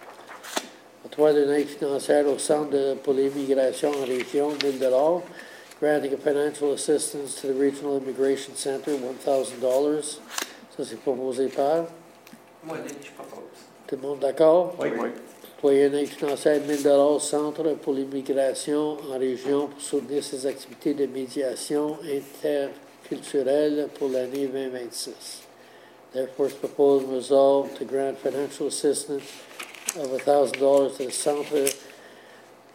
Octroi d'une aide financière au Centre pour l'immigration en région, $1,000. Granting a financial assistance to the Regional Immigration Center, $1,000. Ça, c'est proposé par. Moi, Denis, je propose. Tout le monde d'accord? Oui. Octroyer une aide financière de $1,000 au Centre pour l'immigration en région pour soutenir ses activités de médiation interculturelle pour l'année 2026. Therefore, it's proposed and resolved to grant financial assistance of $1,000 to the Centre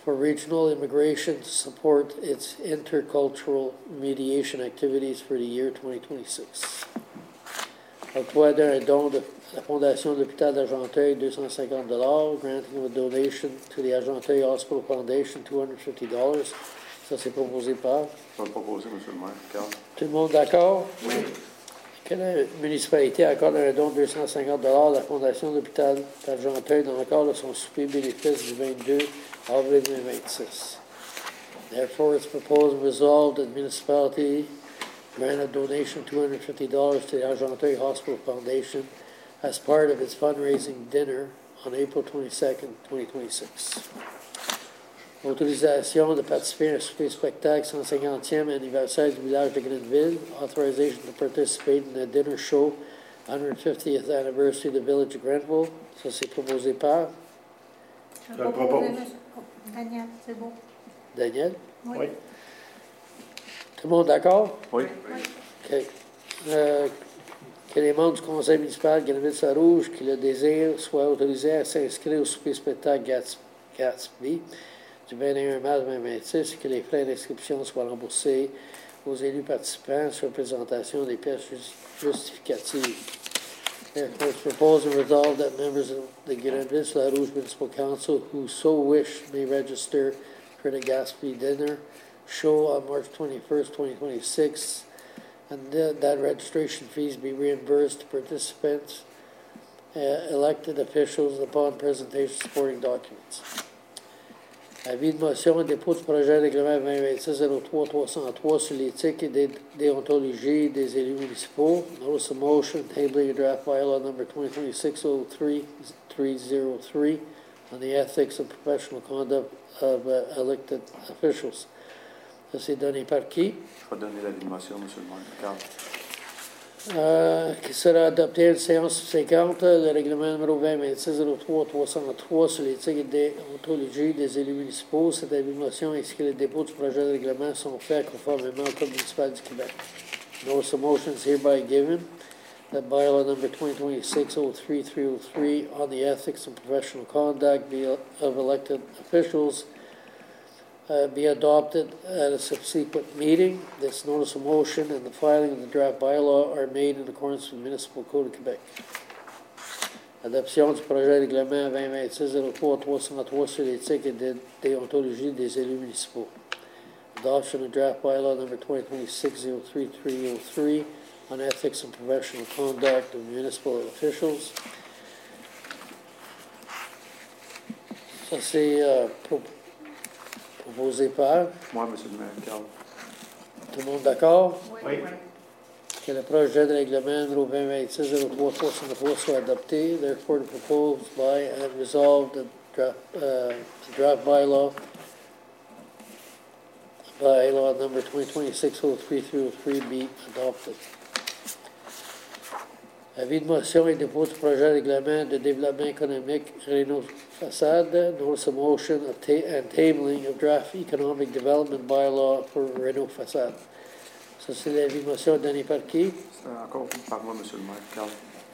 for regional immigration to support its intercultural mediation activities for the year 2026. Octroi d'un don de la Fondation de l'Hôpital d'Argenteuil, $250, granting a donation to the Argenteuil Hospital Foundation, $250. Ça, c'est proposé par... Je vais le proposer, M. le maire. Carl. Tout le monde d'accord? Oui. Que la municipalité accorde un don de $250 à la Fondation de l'Hôpital d'Argenteuil dans le cadre de son souper bénéfice du 22 avril 2026. Therefore, it's proposed and resolved that the municipality grant a donation of $250 to the Argenteuil Hospital Foundation as part of its fundraising dinner on April 22nd, 2026. Autorisation de participer à un souper-spectacle 150e anniversaire du village de Greenville. Authorization to participate in a dinner show 150th anniversary of the village of Greenville. Ça, c'est proposé par Je vais proposer, Daniel, c'est bon. Daniel. Oui. Tout le monde d'accord? Oui. OK. Que les membres du conseil municipal de Greenville-Saint-Rouge qui le désirent soient autorisés à s'inscrire au souper-spectacle Gatsby du 21 mars 2026 et que les frais d'inscription soient remboursés aux élus participants sur présentation des pièces justificatives. Therefore, it's proposed and resolved that members of the Greenville-Saint-Rouge Municipal Council who so wish may register for the Gatsby dinner show on March 21st, 2026, and that registration fees be reimbursed to participants, elected officials upon presentation of supporting documents. Avis de motion et dépôt du projet de règlement 2026-03-303 sur l'éthique et déontologie des élus municipaux. Notice of motion tabling a draft bylaw number 2026-03-303 on the ethics and professional conduct of elected officials. Ça, c'est donné par qui? Je vais donner la motion, M. le maire. Carl. Qui sera adopté à une séance subséquente, le règlement numéro 2026-03-303 sur l'éthique et déontologie des élus municipaux. Cette avis de motion ainsi que le dépôt du projet de règlement sont faits conformément au Code municipal du Québec. Notice of motion is hereby given that bylaw number 2026-03-303 on the ethics and professional conduct of elected officials be adopted at a subsequent meeting. This notice of motion and the filing of the draft bylaw are made in accordance with the Municipal Code of Quebec. Adoption du projet de règlement 2026-03-303 sur l'éthique et déontologie des élus municipaux. Adoption of draft bylaw number 2026-03-303 on ethics and professional conduct of municipal officials. Ça, c'est proposé par. Moi, M. le maire. Carl. Tout le monde d'accord? Oui. Que le projet de règlement numéro 2026-03-303 soit adopté. Therefore, proposed by and resolved the draft bylaw number 2026-03-303 be adopted. Avis de motion et dépôt du projet de règlement de développement économique Renault Façade. Notice of motion and tabling of draft economic development bylaw for Renault Façade. Ça, c'est l'avis de motion donné par qui? C'est encore par moi, M. le maire. Carl.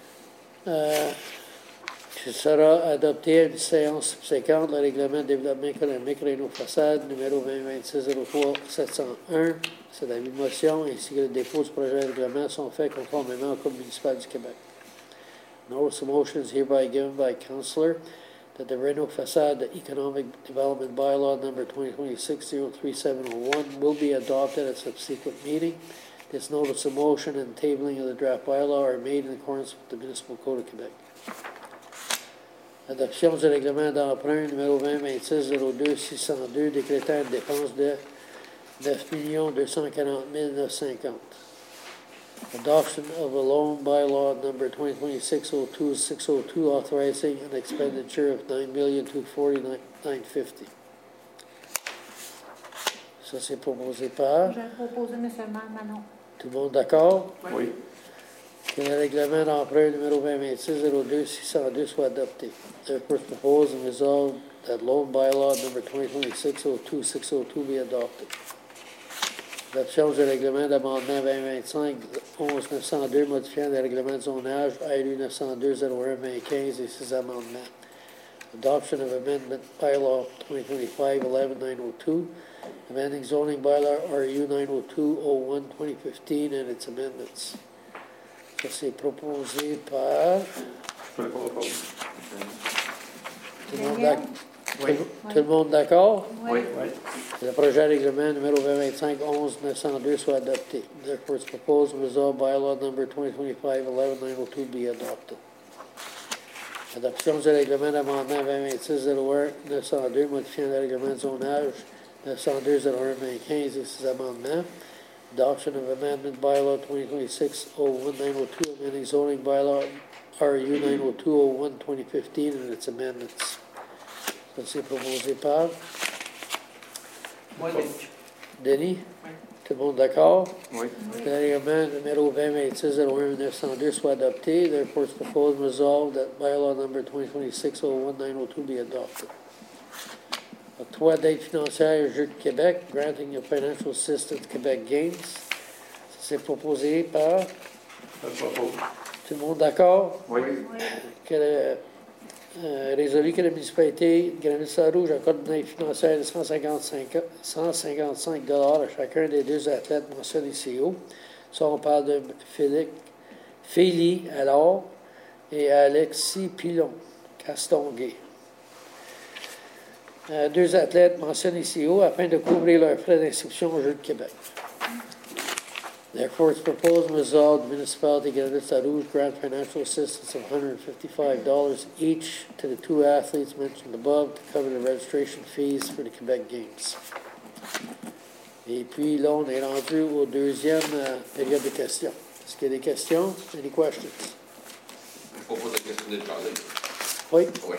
Qui sera adopté à une séance subséquente, le règlement de développement économique Renault Façade numéro 2026-03-701. Cet avis de motion ainsi que le dépôt du projet de règlement sont faits conformément au Code municipal du Québec. Notice of motion is hereby given by Councillor that the Renault Façade Economic Development Bylaw number 2026-03701 will be adopted at a subsequent meeting. This notice of motion and tabling of the draft bylaw are made in accordance with the Municipal Code of Quebec. Adoption du règlement d'emprunt numéro 2026-02-602 décrétant une dépense de 9 240 950. Adoption of a loan bylaw number 2026-02-602 authorizing an expenditure of $9 240 950. Ça, c'est proposé par. Je vais proposer, M. le maire Manon. Tout le monde d'accord? Oui. Que le règlement d'emprunt numéro 2026-02-602 soit adopté. Therefore, proposed and resolved that loan bylaw number 2026-02-602 be adopted. Adoption du règlement d'amendement 2025-11-902 modifiant le règlement de zonage ALU 902-01-2015 et ses amendements. Adoption of amendment bylaw 2025-11-902, amending zoning bylaw RU 902-01-2015 and its amendments. Ça, c'est proposé par... Je le propose. Tout le monde d'accord? Oui. Le projet de règlement numéro 2025-11-902 soit adopté. Therefore, it's proposed and resolved bylaw number 2025-11-902 be adopted. Adoption du règlement d'amendement 2026-01-902 modifiant le règlement de zonage 902-01-15 et ses amendements. Adoption of amendment bylaw 2026-01-902 amending zoning bylaw RU 902-01-2015 and its amendments. Ça, c'est proposé par Moi, Denis. Tout le monde d'accord? Oui. Le règlement numéro 2026-01-902 soit adopté. Therefore, it's proposed and resolved that bylaw number 2026-01-902 be adopted. Octroi d'aide financière au Jeu de Québec, granting of financial assistance Québec Games. Ça, c'est proposé par... Je le propose. Tout le monde d'accord? Oui. Résolu que la municipalité de Granville-Saint-Rouge accorde une aide financière de 155 à chacun des deux athlètes mentionnés ici haut. Ça, on parle de Félie alors et Alexis Pilon, Castonguay. Deux athlètes mentionnés ici haut afin de couvrir leurs frais d'inscription au Jeu de Québec. Therefore, it's proposed and resolved the municipality of Granville-Saint-Rouge grant financial assistance of $155 each to the two athletes mentioned above to cover the registration fees for the Quebec Games. Et puis là, on est rendu au deuxième période de questions. Est-ce qu'il y a des questions? Any questions? Je propose la question de parler. Oui, Oui.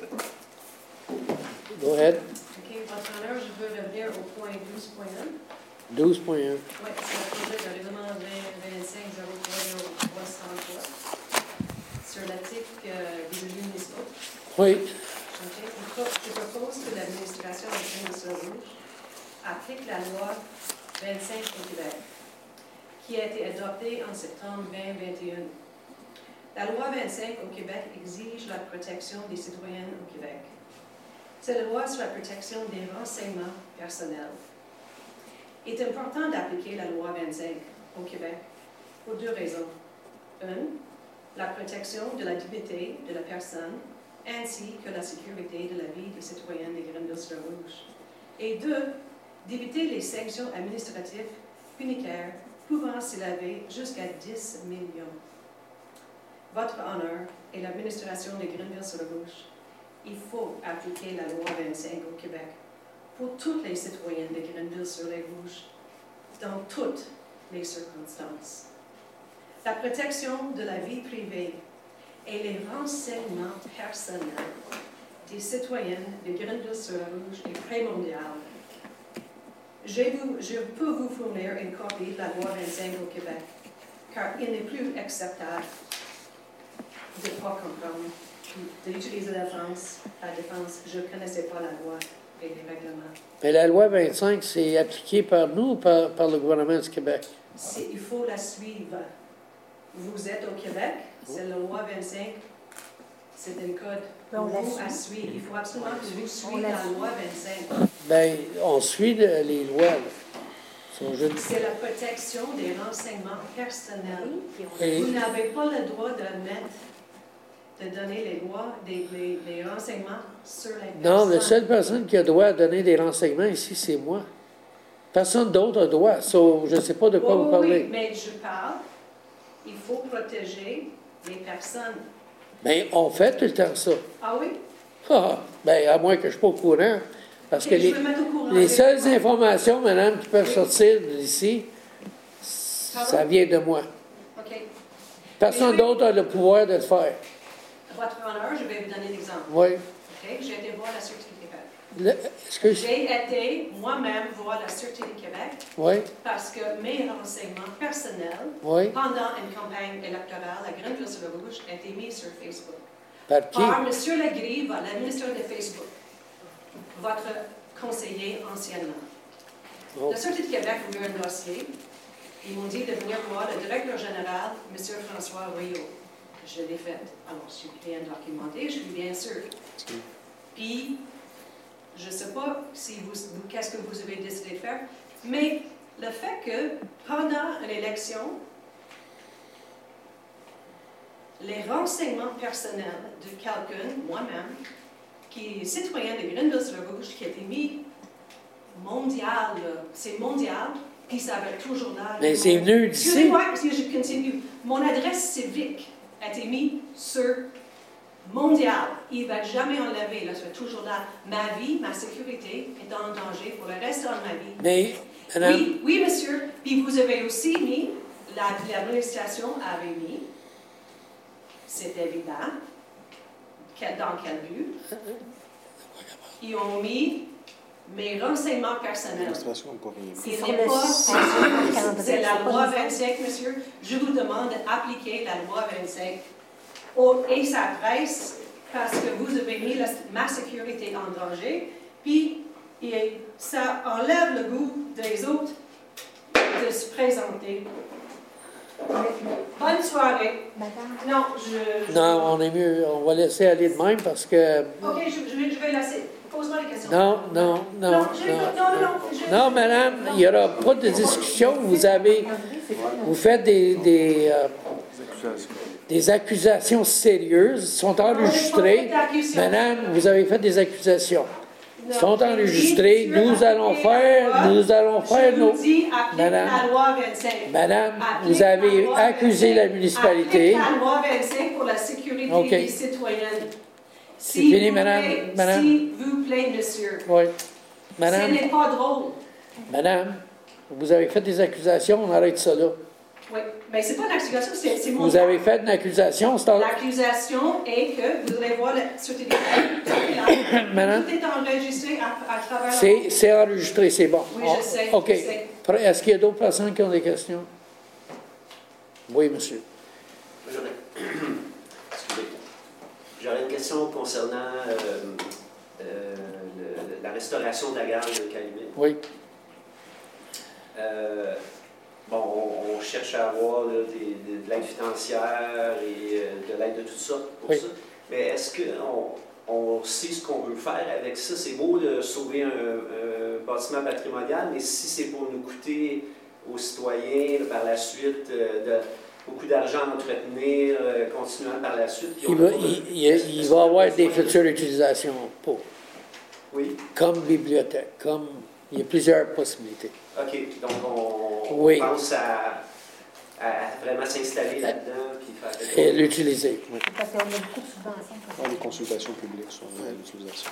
go ahead. OK, votre honneur, je veux revenir au point 12.1. 12.1. Oui, c'est le projet de règlement 2025-03-03-103 sur l'éthique des élus municipaux. Oui. OK. Je propose que l'administration de Granville-Saint-Rouge applique la loi 25 au Québec, qui a été adoptée en septembre 2021. La loi 25 au Québec exige la protection des citoyens au Québec. C'est la loi sur la protection des renseignements personnels. Il est important d'appliquer la loi 25 au Québec pour deux raisons. Une, la protection de la dignité de la personne ainsi que la sécurité de la vie des citoyens de Granville-Saint-Rouge. Et deux, d'éviter les sanctions administratives punicaires pouvant s'élever jusqu'à 10 millions. Votre honneur et l'administration de Granville-Saint-Rouge, il faut appliquer la loi 25 au Québec pour tous les citoyens de Granville-sur-les-Rouges, dans toutes les circonstances. La protection de la vie privée et les renseignements personnels des citoyens de Granville-sur-les-Rouges est primordial. Je peux vous fournir une copie de la loi 25 au Québec, car il n'est plus acceptable de ne pas comprendre, d'utiliser la défense. Je ne connaissais pas la loi. Mais la loi 25, c'est appliqué par nous ou par le gouvernement du Québec? Il faut la suivre. Vous êtes au Québec, c'est la loi 25, c'est un code pour vous à suivre. Il faut absolument que vous suiviez la loi 25. Bien, on suit les lois. C'est la protection des renseignements personnels. Et vous n'avez pas le droit de donner les renseignements sur les personnes. Non, la seule personne qui a droit à donner des renseignements ici, c'est moi. Personne d'autre a droit. So, je ne sais pas de quoi vous parlez. Oui, mais je parle, il faut protéger les personnes. Bien, on fait tout le temps ça. Ah oui? Ah, bien, à moins que je ne sois pas au courant. Parce que les seules informations, madame, qui peuvent sortir d'ici, ça vient de moi. OK. Personne d'autre a le pouvoir de le faire. Votre honneur, je vais vous donner l'exemple. Oui. OK? J'ai été voir la Sûreté du Québec. J'ai été moi-même voir la Sûreté du Québec. Oui. Parce que mes renseignements personnels, pendant une campagne électorale à Granville-sur-le-Rouge, ont été mis sur Facebook. Par qui? Par M. Legris, l'administrateur de Facebook, votre conseiller anciennement. La Sûreté du Québec a eu un dossier. Ils m'ont dit de venir voir le directeur général, M. François Rio. Je l'ai fait. Alors, je suis bien documenté, je suis bien sûr. Puis, je ne sais pas si qu'est-ce que vous avez décidé de faire, mais le fait que pendant une élection, les renseignements personnels de quelqu'un, moi-même, qui est citoyen de Grenville-sur-Rouge, qui a été mis mondial, c'est mondial, puis ça va être toujours là. Mais c'est venu d'ici. Excusez-moi, si je continue. Mon adresse civique a été mise sur mondial. Il ne va jamais enlever, là, ça va être toujours là. Ma vie, ma sécurité est en danger pour le restant de ma vie. Mais, madame... Oui, oui, monsieur. Puis vous avez aussi mis, l'administration avait mis, c'est évident, dans quel but? Ils ont mis mes renseignements personnels. L'administration n'a pas rien fait. Il n'est pas, c'est la loi 25, monsieur. Je vous demande d'appliquer la loi 25 et sa presse parce que vous avez mis ma sécurité en danger. Puis, ça enlève le goût des autres de se présenter. Bonne soirée. Non, Non, on est mieux. On va laisser aller de même parce que... OK, je vais laisser. Pose-moi les questions. Non, madame, il n'y aura pas de discussion. Vous faites des accusations sérieuses, sont enregistrées. Madame, vous avez fait des accusations. Sont enregistrées. Nous allons faire nos... Madame, vous avez accusé la municipalité. La loi 25 pour la sécurité des citoyens. C'est fini, madame. S'il vous plaît, monsieur. Oui. Madame. Ce n'est pas drôle. Madame, vous avez fait des accusations, on arrête ça là. Oui, mais c'est pas une accusation, c'est mon... Vous avez fait une accusation, c'est en... L'accusation est que, vous allez voir la certificat, Madame? Tout est enregistré à travers... C'est enregistré, c'est bon. Oui, je sais. OK. Je sais. Est-ce qu'il y a d'autres personnes qui ont des questions? Oui, monsieur. J'aurais une question concernant la restauration de la gare de Calumet. Oui. Bon, on cherche à avoir là, de l'aide financière et de l'aide de tout ça pour ça. Mais est-ce qu'on sait ce qu'on veut faire avec ça? C'est beau de sauver un bâtiment patrimonial, mais si c'est pour nous coûter aux citoyens par la suite beaucoup d'argent à entretenir, continuant par la suite. Il va y avoir des futures utilisations pour. Oui. Comme bibliothèque, il y a plusieurs possibilités. OK, donc on pense à vraiment s'installer là-dedans puis faire quelque chose. Et l'utiliser. Oui. Parce qu'on a beaucoup de subventions. Les consultations publiques sur l'utilisation.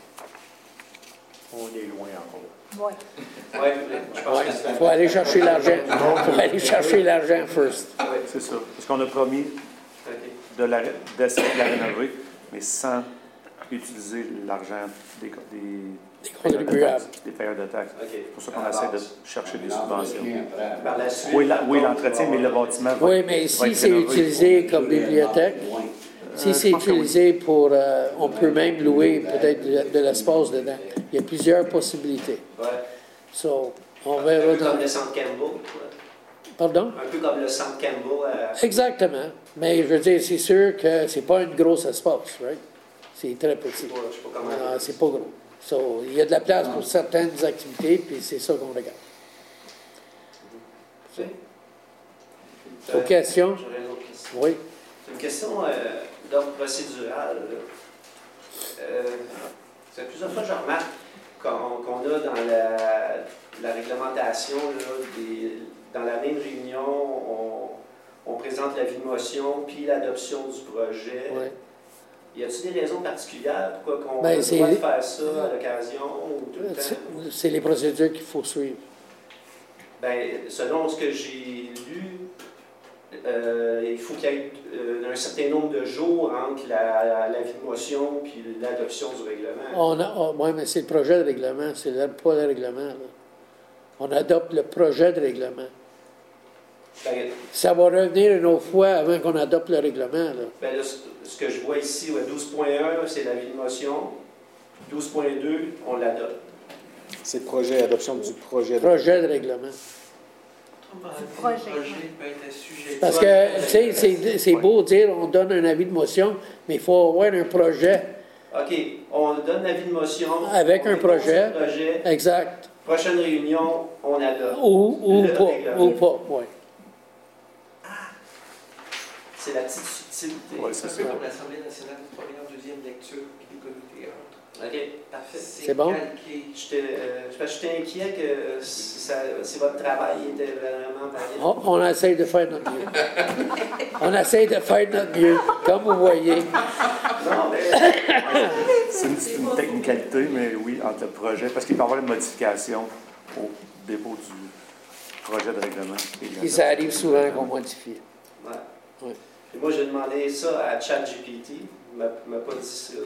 On est loin encore. Oui. Oui, je pense que c'est... Il faut aller chercher l'argent. Il faut aller chercher l'argent first. Oui, c'est ça. Parce qu'on a promis d'essayer de la rénover, mais sans utiliser l'argent des contribuables, des payeurs de taxes. Okay. C'est pour ça qu'on essaie de chercher des subventions. Par la suite, oui, l'entretien, mais le bâtiment va Oui, mais si c'est utilisé comme bibliothèque, si c'est utilisé pour... on peut même louer peut-être de l'espace dedans. Il y a plusieurs possibilités. Ouais. So, on verra... Un peu comme le centre Campbell. Pardon? Un peu comme le centre Campbell. Exactement. Mais je veux dire, c'est sûr que c'est pas un gros espace, right? C'est très petit. Je sais pas comment... C'est pas gros. So, il y a de la place pour certaines activités, puis c'est ça qu'on regarde. Autre question? J'aurais une autre question. Oui. C'est une question d'ordre procédural. C'est plusieurs fois que je remarque qu'on a dans la réglementation, là, dans la même réunion, on présente l'avis de motion puis l'adoption du projet. Oui. Y a-t-il des raisons particulières pourquoi qu'on Ben, doit faire ça à l'occasion ou tout le temps? C'est les procédures qu'il faut suivre. Ben, selon ce que j'ai lu, il faut qu'il y ait un certain nombre de jours entre l'avis de motion et l'adoption du règlement. Oui, mais c'est le projet de règlement, c'est pas le règlement. Là. On adopte le projet de règlement. Ben, ça va revenir une autre fois avant qu'on adopte le règlement. Là. Ben là, ce que je vois ici, 12.1, c'est l'avis de motion. 12.2, on l'adopte. C'est le projet, adoption du projet. Projet de règlement. Le projet peut être sujet. Parce que, tu sais, c'est beau dire on donne un avis de motion, mais il faut avoir un projet OK, on donne l'avis de motion. Avec on un dépose projet. le projet. Exact. Prochaine réunion, on adopte. Ou Le pas, règlement. ou pas, oui. C'est la petite subtilité. Ouais, c'est C'est ça. pour l'Assemblée nationale, première, deuxième lecture, puis les comités entre. OK, parfait. C'est bon? Calqué. J'étais inquiet que si votre travail était vraiment varié. On essaye de faire notre mieux. On essaye de faire notre mieux, comme vous voyez. Non, mais C'est une technicalité, mais oui, entre le projet, parce qu'il peut y avoir une modification au dépôt du projet de règlement. Et ça arrive souvent qu'on modifie. ouais. Ouais. Et moi, j'ai demandé ça à ChatGPT. Il m'a pas dit ça.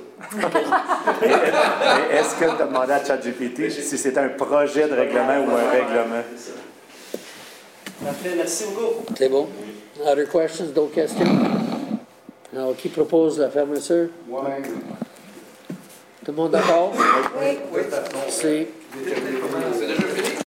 Mais est-ce que tu as demandé à ChatGPT si c'était un projet de règlement ou un règlement? C'est ça. Parfait, merci beaucoup. C'est bon? Other questions, d'autres questions? Alors, qui propose la fermeture? Moi-même. Tout le monde d'accord? Oui. Oui, C'est c'était comment?